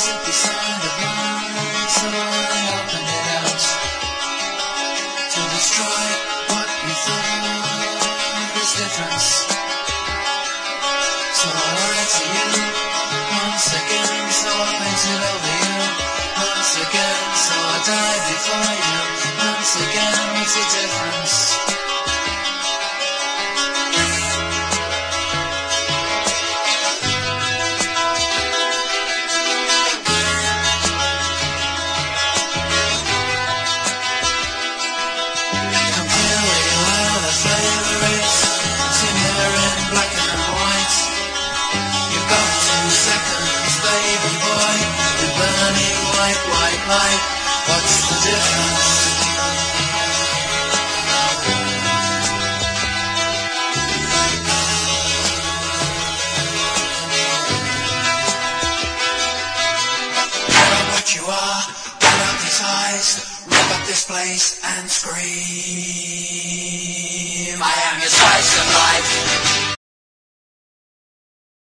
zippy side of mine, so I opened it out to destroy what we thought was difference. So I lied to you once again, so I painted over you once again, so I died before you once again. What's the difference? Light, what's the difference? Get up what you are, get up these eyes, rip up this place and scream. I am your slice of life.